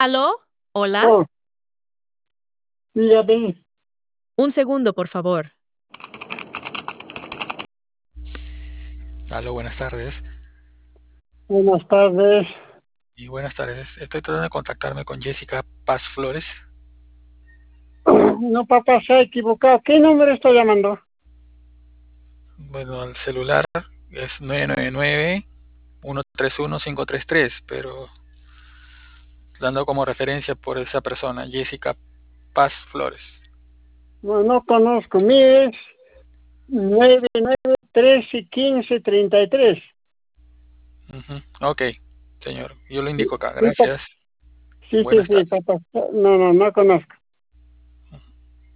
¿Aló? ¿Hola? Oh, dígame. Un segundo, por favor. Aló, buenas tardes. Buenas tardes. Y buenas tardes. Estoy tratando de contactarme con Jessica Paz Flores. No, papá, se ha equivocado. ¿Qué número está llamando? Bueno, el celular es 999-131-533, pero dando como referencia por esa persona, Jessica Paz Flores. No, no conozco. Mi es 99131533. Ujú. Ok, señor. Yo lo Sí, indico acá. sí, Gracias. sí, Buenas sí, tardes. papá. No, no, no conozco.